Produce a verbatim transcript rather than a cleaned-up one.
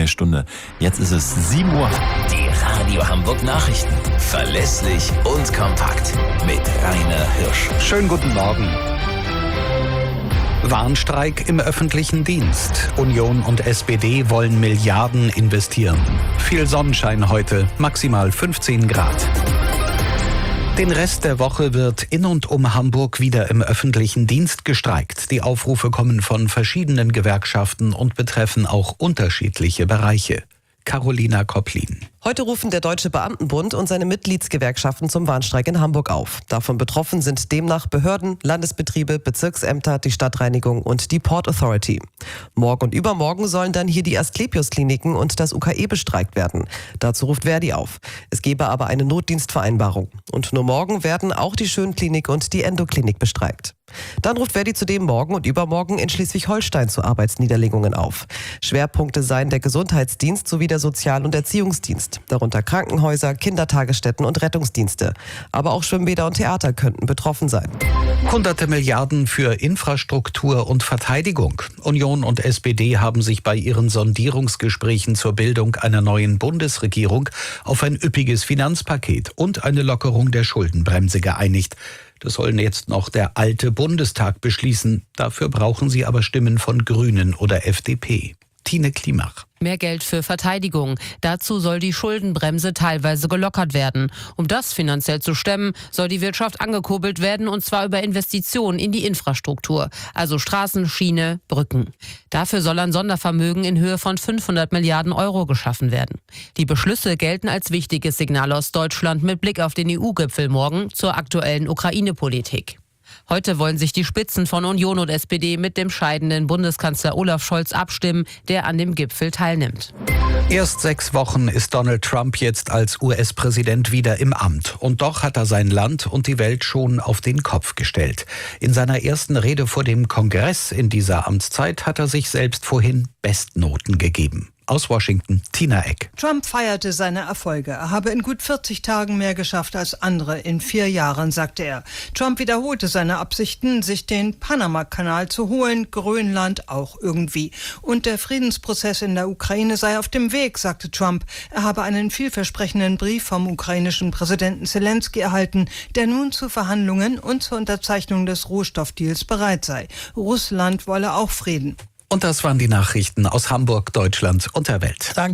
neue Stunde. Jetzt ist es sieben Uhr. Die Radio Hamburg Nachrichten. Verlässlich und kompakt. Mit Rainer Hirsch. Schönen guten Morgen. Warnstreik im öffentlichen Dienst. Union und S P D wollen Milliarden investieren. Viel Sonnenschein heute, maximal fünfzehn Grad. Den Rest der Woche wird in und um Hamburg wieder im öffentlichen Dienst gestreikt. Die Aufrufe kommen von verschiedenen Gewerkschaften und betreffen auch unterschiedliche Bereiche. Carolina Kopplin. Heute rufen der Deutsche Beamtenbund und seine Mitgliedsgewerkschaften zum Warnstreik in Hamburg auf. Davon betroffen sind demnach Behörden, Landesbetriebe, Bezirksämter, die Stadtreinigung und die Port Authority. Morgen und übermorgen sollen dann hier die Asklepios-Kliniken und das U K E bestreikt werden. Dazu ruft Verdi auf. Es gebe aber eine Notdienstvereinbarung. Und nur morgen werden auch die Schönklinik und die Endoklinik bestreikt. Dann ruft Verdi zudem morgen und übermorgen in Schleswig-Holstein zu Arbeitsniederlegungen auf. Schwerpunkte seien der Gesundheitsdienst sowie der Sozial- und Erziehungsdienst, darunter Krankenhäuser, Kindertagesstätten und Rettungsdienste. Aber auch Schwimmbäder und Theater könnten betroffen sein. Hunderte Milliarden für Infrastruktur und Verteidigung. Union und S P D haben sich bei ihren Sondierungsgesprächen zur Bildung einer neuen Bundesregierung auf ein üppiges Finanzpaket und eine Lockerung der Schuldenbremse geeinigt. Das sollen jetzt noch der alte Bundestag beschließen. Dafür brauchen sie aber Stimmen von Grünen oder F D P. Tine Klimach. Mehr Geld für Verteidigung. Dazu soll die Schuldenbremse teilweise gelockert werden. Um das finanziell zu stemmen, soll die Wirtschaft angekurbelt werden, und zwar über Investitionen in die Infrastruktur, also Straßen, Schiene, Brücken. Dafür soll ein Sondervermögen in Höhe von fünfhundert Milliarden Euro geschaffen werden. Die Beschlüsse gelten als wichtiges Signal aus Deutschland mit Blick auf den E U-Gipfel morgen zur aktuellen Ukraine-Politik. Heute wollen sich die Spitzen von Union und S P D mit dem scheidenden Bundeskanzler Olaf Scholz abstimmen, der an dem Gipfel teilnimmt. Erst sechs Wochen ist Donald Trump jetzt als U S-Präsident wieder im Amt. Und doch hat er sein Land und die Welt schon auf den Kopf gestellt. In seiner ersten Rede vor dem Kongress in dieser Amtszeit hat er sich selbst vorhin Bestnoten gegeben. Aus Washington, Tina Eck. Trump feierte seine Erfolge. Er habe in gut vierzig Tagen mehr geschafft als andere in vier Jahren, sagte er. Trump wiederholte seine Absichten, sich den Panama-Kanal zu holen, Grönland auch irgendwie. Und der Friedensprozess in der Ukraine sei auf dem Weg, sagte Trump. Er habe einen vielversprechenden Brief vom ukrainischen Präsidenten Zelensky erhalten, der nun zu Verhandlungen und zur Unterzeichnung des Rohstoffdeals bereit sei. Russland wolle auch Frieden. Und das waren die Nachrichten aus Hamburg, Deutschland und der Welt. Danke.